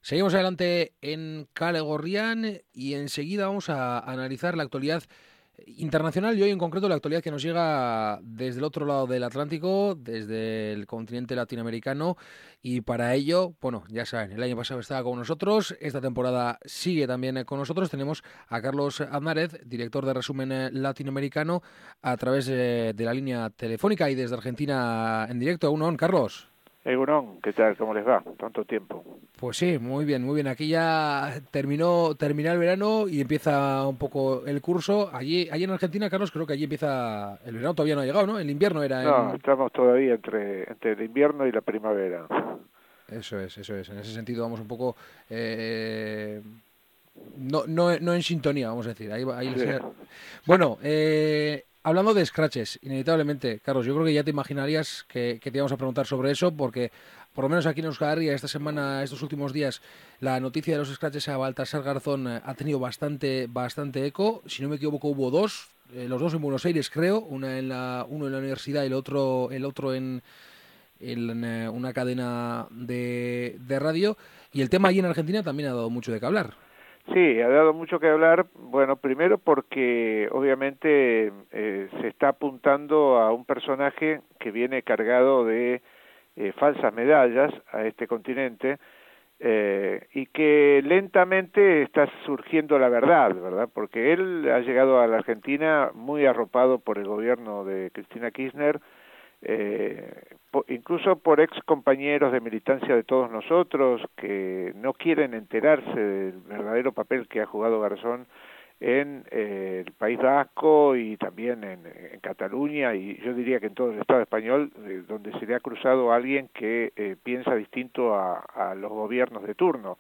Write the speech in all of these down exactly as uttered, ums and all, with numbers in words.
Seguimos adelante en Kale Gorrián y enseguida vamos a analizar la actualidad internacional y hoy en concreto la actualidad que nos llega desde el otro lado del Atlántico, desde el continente latinoamericano y para ello, bueno, ya saben, el año pasado estaba con nosotros, esta temporada sigue también con nosotros, tenemos a Carlos Aznárez, director de Resumen eh, Latinoamericano, a través eh, de la línea telefónica y desde Argentina en directo. Uno, Carlos. Egunon, ¿qué tal? ¿Cómo les va? Tanto tiempo. Pues sí, muy bien, muy bien. Aquí ya terminó, termina el verano y empieza un poco el curso. Allí, allí en Argentina, Carlos, creo que allí empieza el verano, todavía no ha llegado, ¿no? El invierno era No, en... estamos todavía entre, entre el invierno y la primavera. Eso es, eso es. En ese sentido vamos un poco... eh, no, no, no en sintonía, vamos a decir. Ahí, va- ahí Sí. se- Bueno, eh, hablando de scratches, inevitablemente, Carlos, yo creo que ya te imaginarías que, que te íbamos a preguntar sobre eso, porque por lo menos aquí en Euskal Herria esta semana, estos últimos días, la noticia de los scratches a Baltasar Garzón eh, ha tenido bastante, bastante eco. Si no me equivoco, hubo dos, eh, los dos en Buenos Aires, creo, una en la, uno en la universidad y el otro, el otro en, en eh, una cadena de, de radio. Y el tema allí en Argentina también ha dado mucho de qué hablar. Sí, ha dado mucho que hablar. Bueno, primero porque obviamente eh, se está apuntando a un personaje que viene cargado de eh, falsas medallas a este continente eh, y que lentamente está surgiendo la verdad, ¿verdad? Porque él ha llegado a la Argentina muy arropado por el gobierno de Cristina Kirchner, eh, po, incluso por ex compañeros de militancia de todos nosotros que no quieren enterarse del verdadero papel que ha jugado Garzón en eh, el País Vasco y también en, en Cataluña y yo diría que en todo el Estado español, eh, donde se le ha cruzado a alguien que eh, piensa distinto a, a los gobiernos de turno.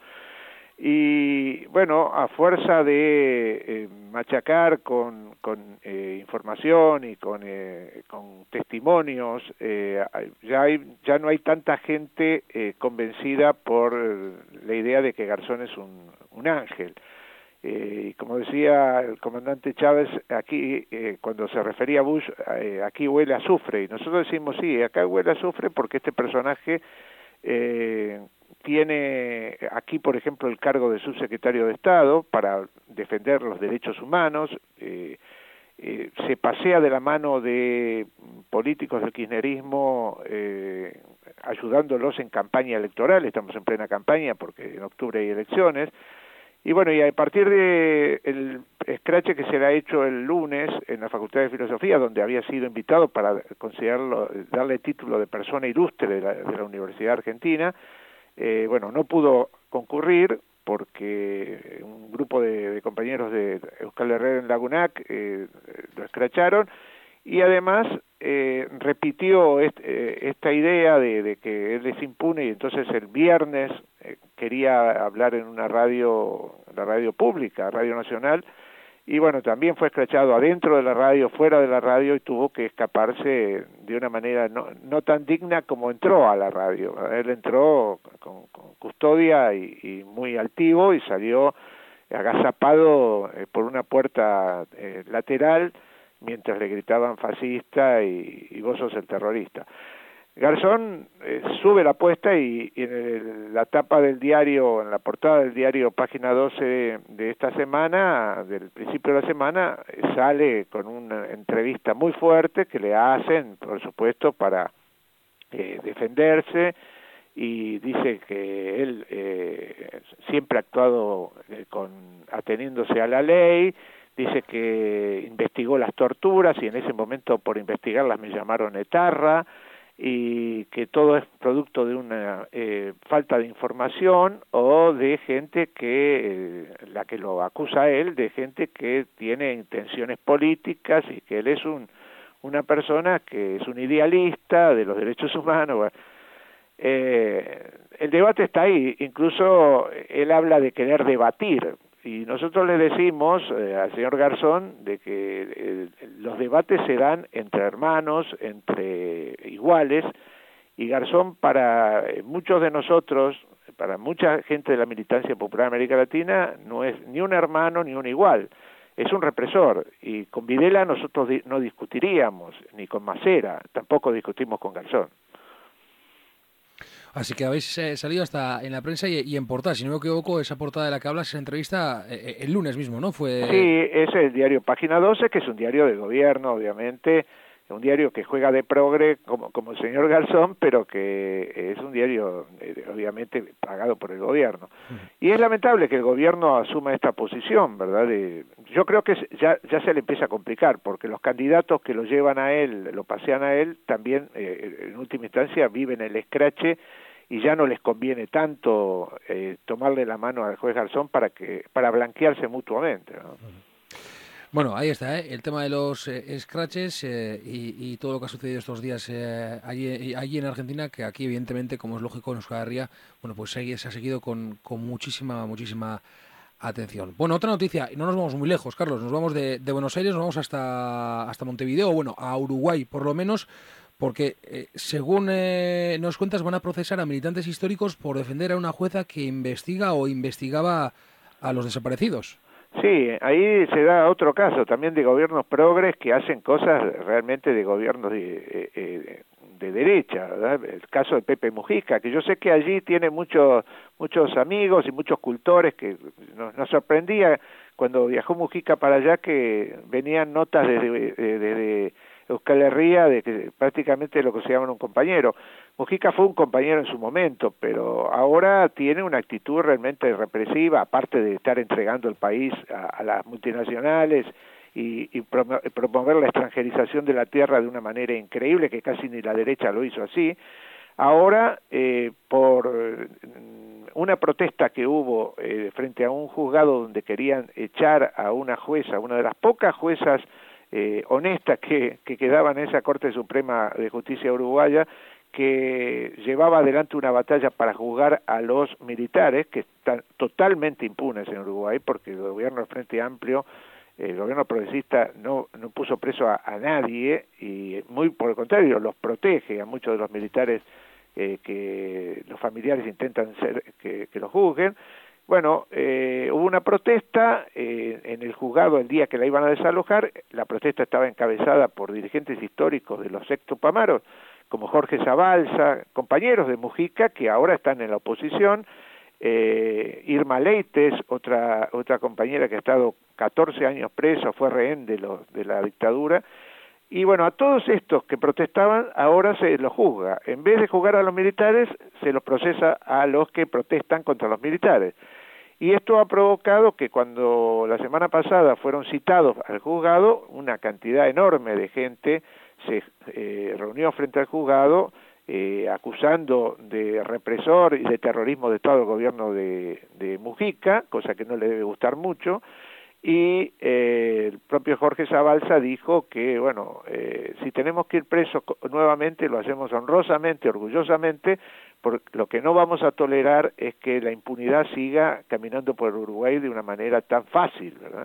Y bueno, a fuerza de eh, machacar con, con eh, información y con, eh, con testimonios, eh, ya, hay, ya no hay tanta gente eh, convencida por la idea de que Garzón es un, un ángel. Eh, y como decía el comandante Chávez, aquí eh, cuando se refería a Bush, eh, aquí huele a azufre, y nosotros decimos sí, acá huele a azufre porque este personaje eh, tiene aquí, por ejemplo, el cargo de subsecretario de Estado para defender los derechos humanos, eh, eh, se pasea de la mano de políticos del kirchnerismo eh, ayudándolos en campaña electoral, estamos en plena campaña porque en octubre hay elecciones, y bueno, y a partir de el escrache que se le ha hecho el lunes en la Facultad de Filosofía, donde había sido invitado para considerarlo, darle título de persona ilustre de la, de la Universidad Argentina, eh, bueno, no pudo concurrir porque un grupo de, de compañeros de Euskal Herrera en Lagunac eh, lo escracharon y además eh, repitió est, eh, esta idea de, de que él es impune y entonces el viernes eh, quería hablar en una radio, la radio pública, Radio Nacional, y bueno, también fue escrachado adentro de la radio, fuera de la radio, y tuvo que escaparse de una manera no, no tan digna como entró a la radio. Él entró con, con custodia y, y muy altivo y salió agazapado eh, por una puerta eh, lateral mientras le gritaban fascista y, y vos sos el terrorista. Garzón eh, sube la apuesta y, y en el, la tapa del diario, en la portada del diario, página doce de, de esta semana, del principio de la semana, eh, sale con una entrevista muy fuerte que le hacen, por supuesto, para eh, defenderse, y dice que él eh, siempre ha actuado eh, con, ateniéndose a la ley, dice que investigó las torturas y en ese momento por investigarlas me llamaron etarra, y que todo es producto de una eh, falta de información o de gente que, eh, la que lo acusa a él, de gente que tiene intenciones políticas y que él es un una persona que es un idealista de los derechos humanos. Bueno, eh, el debate está ahí, incluso él habla de querer debatir, y nosotros le decimos eh, al señor Garzón de que eh, los debates se dan entre hermanos, entre iguales, y Garzón para muchos de nosotros, para mucha gente de la militancia popular de América Latina, no es ni un hermano ni un igual, es un represor, y con Videla nosotros di- no discutiríamos, ni con Macera, tampoco discutimos con Garzón. Así que habéis eh, salido hasta en la prensa y, y en portada. Si no me equivoco, esa portada de la que hablas, esa entrevista, eh, el lunes mismo, ¿no? Fue... Sí, es el diario Página doce, que es un diario de gobierno, obviamente, un diario que juega de progre como, como el señor Garzón, pero que es un diario eh, obviamente pagado por el gobierno. Y es lamentable que el gobierno asuma esta posición, ¿verdad? De, yo creo que ya, ya se le empieza a complicar, porque los candidatos que lo llevan a él, lo pasean a él, también eh, en última instancia viven el escrache y ya no les conviene tanto eh, tomarle la mano al juez Garzón para que para blanquearse mutuamente, ¿no? Bueno, ahí está, ¿eh? El tema de los eh, scratches eh, y, y todo lo que ha sucedido estos días eh, allí, allí en Argentina, que aquí evidentemente, como es lógico en Euskal Herria, bueno, pues se, se ha seguido con, con muchísima, muchísima atención. Bueno, otra noticia, y no nos vamos muy lejos, Carlos, nos vamos de, de Buenos Aires, nos vamos hasta, hasta Montevideo, bueno, a Uruguay por lo menos, porque eh, según eh, nos cuentas van a procesar a militantes históricos por defender a una jueza que investiga o investigaba a los desaparecidos. Sí, ahí se da otro caso también de gobiernos progres que hacen cosas realmente de gobiernos de, de, de derecha, ¿verdad? El caso de Pepe Mujica, que yo sé que allí tiene muchos muchos amigos y muchos cultores, que nos, nos sorprendía cuando viajó Mujica para allá que venían notas desde de, de, de, de Euskal Herria de que prácticamente lo que se llama un compañero. Mujica fue un compañero en su momento, pero ahora tiene una actitud realmente represiva, aparte de estar entregando el país a, a las multinacionales y, y promover la extranjerización de la tierra de una manera increíble, que casi ni la derecha lo hizo así. Ahora, eh, por una protesta que hubo eh, frente a un juzgado donde querían echar a una jueza, una de las pocas juezas eh, honestas que, que quedaban en esa Corte Suprema de Justicia uruguaya, que llevaba adelante una batalla para juzgar a los militares, que están totalmente impunes en Uruguay, porque el gobierno del Frente Amplio, el gobierno progresista no, no puso preso a, a nadie, y muy por el contrario, los protege a muchos de los militares eh, que los familiares intentan ser que, que los juzguen. Bueno, eh, hubo una protesta eh, en el juzgado el día que la iban a desalojar. La protesta estaba encabezada por dirigentes históricos de los ex Tupamaros, como Jorge Zabalza, compañeros de Mujica que ahora están en la oposición, eh, Irma Leites, otra otra compañera que ha estado catorce años presa, fue rehén de, lo, de la dictadura, y bueno, a todos estos que protestaban ahora se los juzga. En vez de juzgar a los militares, se los procesa a los que protestan contra los militares. Y esto ha provocado que cuando la semana pasada fueron citados al juzgado, una cantidad enorme de gente se eh, reunió frente al juzgado eh, acusando de represor y de terrorismo de Estado al gobierno de, de Mujica, cosa que no le debe gustar mucho, y eh, el propio Jorge Zabalza dijo que, bueno, eh, si tenemos que ir presos nuevamente, lo hacemos honrosamente, orgullosamente, porque lo que no vamos a tolerar es que la impunidad siga caminando por Uruguay de una manera tan fácil, ¿verdad?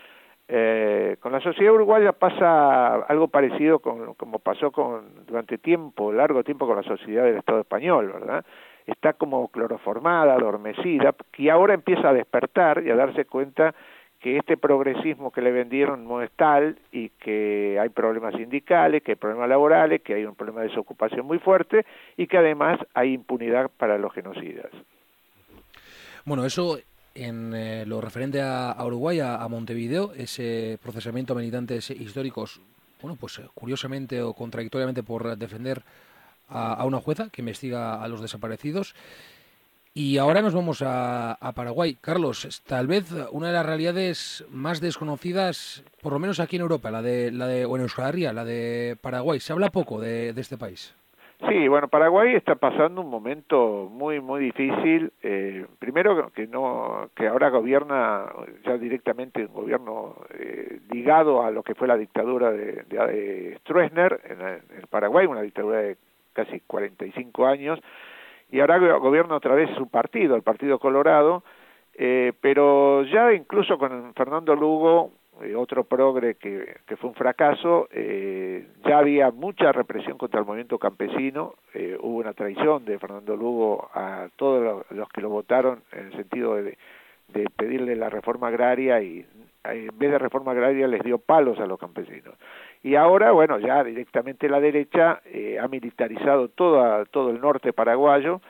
Eh, con la sociedad uruguaya pasa algo parecido con, como pasó con durante tiempo, largo tiempo con la sociedad del Estado español, ¿verdad? Está como cloroformada, adormecida, y ahora empieza a despertar y a darse cuenta que este progresismo que le vendieron no es tal, y que hay problemas sindicales, que hay problemas laborales, que hay un problema de desocupación muy fuerte, y que además hay impunidad para los genocidas. Bueno, eso en eh, lo referente a, a Uruguay, a, a Montevideo, ese procesamiento a militantes históricos, bueno, pues curiosamente o contradictoriamente por defender a, a una jueza que investiga a los desaparecidos. Y ahora nos vamos a, a Paraguay. Carlos, tal vez una de las realidades más desconocidas, por lo menos aquí en Europa, la de, la de o en Euskal Herria, la de Paraguay. Se habla poco de, de este país. Sí, bueno, Paraguay está pasando un momento muy muy difícil. Eh, primero que no que ahora gobierna ya directamente un gobierno eh, ligado a lo que fue la dictadura de, de, de Stroessner en, en el Paraguay, una dictadura de casi cuarenta y cinco años, y ahora gobierna otra vez su partido, el Partido Colorado, eh, pero ya incluso con Fernando Lugo, eh, otro progre que, que fue un fracaso, eh, ya había mucha represión contra el movimiento campesino, eh, hubo una traición de Fernando Lugo a todos los, los que lo votaron en el sentido de, de pedirle la reforma agraria, y en vez de reforma agraria les dio palos a los campesinos. Y ahora, bueno, ya directamente la derecha eh, ha militarizado toda, todo el norte paraguayo,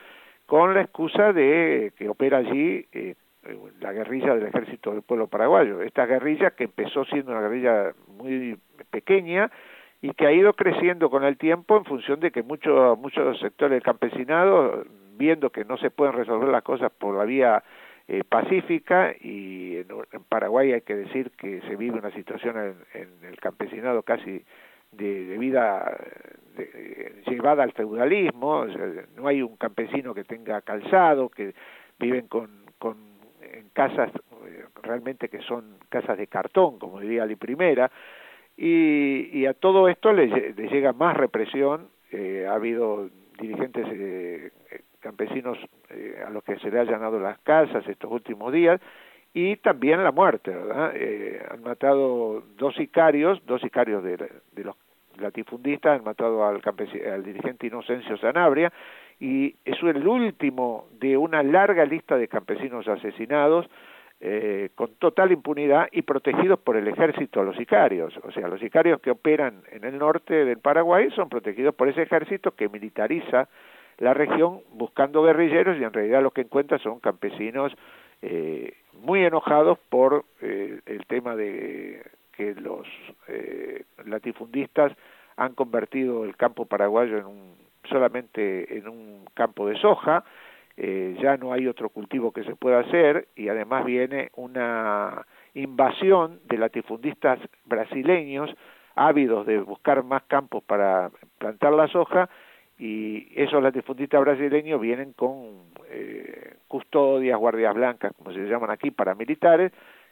con la excusa de que opera allí eh, la guerrilla del Ejército del Pueblo Paraguayo. Esta guerrilla que empezó siendo una guerrilla muy pequeña y que ha ido creciendo con el tiempo en función de que muchos muchos sectores del campesinado, viendo que no se pueden resolver las cosas por la vía eh, pacífica, y en, en Paraguay hay que decir que se vive una situación en, en el campesinado casi de, de vida de, de, llevada al feudalismo. O sea, no hay un campesino que tenga calzado, que viven con, con en casas eh, realmente que son casas de cartón, como diría Ali Primera, y, y a todo esto le, le llega más represión. Eh, ha habido dirigentes eh, campesinos eh, a los que se le ha allanado las casas estos últimos días, y también la muerte, ¿verdad? Eh, han matado dos sicarios, dos sicarios de, de los latifundistas, han matado al, al dirigente Inocencio Sanabria, y es el último de una larga lista de campesinos asesinados eh, con total impunidad y protegidos por el ejército, los sicarios. O sea, los sicarios que operan en el norte del Paraguay son protegidos por ese ejército que militariza la región buscando guerrilleros, y en realidad lo que encuentra son campesinos eh, muy enojados por eh, el tema de que los eh, latifundistas han convertido el campo paraguayo en un solamente en un campo de soja. Eh, ya no hay otro cultivo que se pueda hacer, y además viene una invasión de latifundistas brasileños ávidos de buscar más campos para plantar la soja, y esos latifundistas brasileños vienen con eh, custodias, guardias blancas, como se llaman aquí, paramilitares,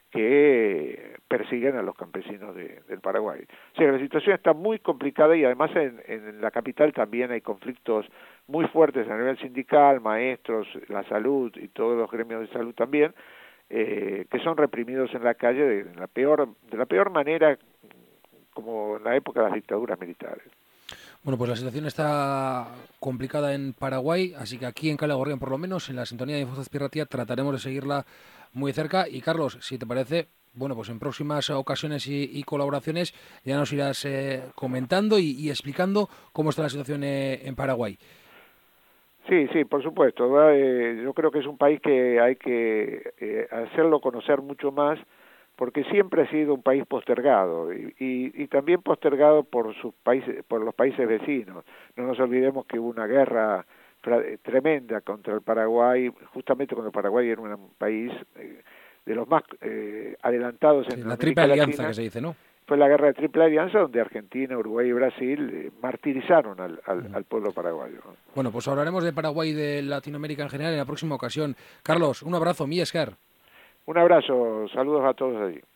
que persiguen a los campesinos de, del Paraguay. O sea, la situación está muy complicada, y además en, en la capital también hay conflictos muy fuertes a nivel sindical, maestros, la salud y todos los gremios de salud también, eh, que son reprimidos en la calle de, de la peor de la peor manera, como en la época de las dictaduras militares. Bueno, pues la situación está complicada en Paraguay, así que aquí en Cala Gorrión, por lo menos, en la sintonía de Info trataremos de seguirla muy cerca. Y Carlos, si te parece, bueno, pues en próximas ocasiones y, y colaboraciones ya nos irás eh, comentando y, y explicando cómo está la situación eh, en Paraguay. Sí, sí, por supuesto. Eh, yo creo que es un país que hay que eh, hacerlo conocer mucho más, porque siempre ha sido un país postergado, y, y, y también postergado por sus países, por los países vecinos. No nos olvidemos que hubo una guerra tremenda contra el Paraguay, justamente cuando el Paraguay era un país eh, de los más eh, adelantados en sí, la, la América triple alianza Latina, que se dice, ¿no? Fue la guerra de Triple Alianza, donde Argentina, Uruguay y Brasil eh, martirizaron al, al, uh-huh. al pueblo paraguayo. Bueno, pues hablaremos de Paraguay y de Latinoamérica en general en la próxima ocasión. Carlos, un abrazo, mi esker. Un abrazo, saludos a todos allí.